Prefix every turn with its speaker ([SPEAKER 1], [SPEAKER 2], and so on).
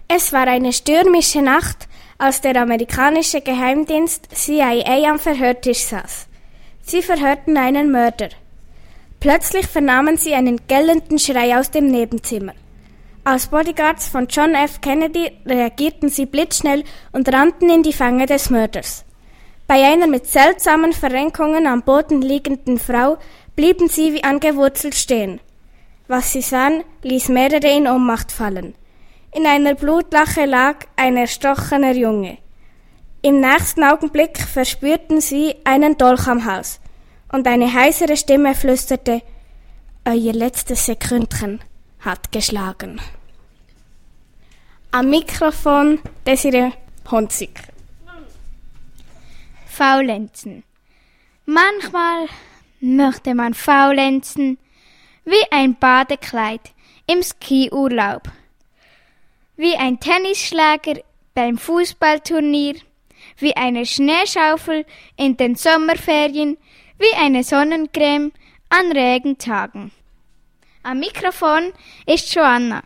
[SPEAKER 1] Es war eine stürmische Nacht, als der amerikanische Geheimdienst CIA am Verhörtisch saß. Sie verhörten einen Mörder. Plötzlich vernahmen sie einen gellenden Schrei aus dem Nebenzimmer. Als Bodyguards von John F. Kennedy reagierten sie blitzschnell und rannten in die Fänge des Mörders. Bei einer mit seltsamen Verrenkungen am Boden liegenden Frau blieben sie wie angewurzelt stehen. Was sie sahen, ließ mehrere in Ohnmacht fallen. In einer Blutlache lag ein erstochener Junge. Im nächsten Augenblick verspürten sie einen Dolch am Hals, und eine heisere Stimme flüsterte: »Euer letztes Sekündchen hat geschlagen.« Am Mikrofon Desiree Hunziker.
[SPEAKER 2] Faulenzen. Manchmal möchte man faulenzen wie ein Badekleid im Skiurlaub, wie ein Tennisschläger beim Fußballturnier, wie eine Schneeschaufel in den Sommerferien, wie eine Sonnencreme an Regentagen. Am Mikrofon ist Joanna.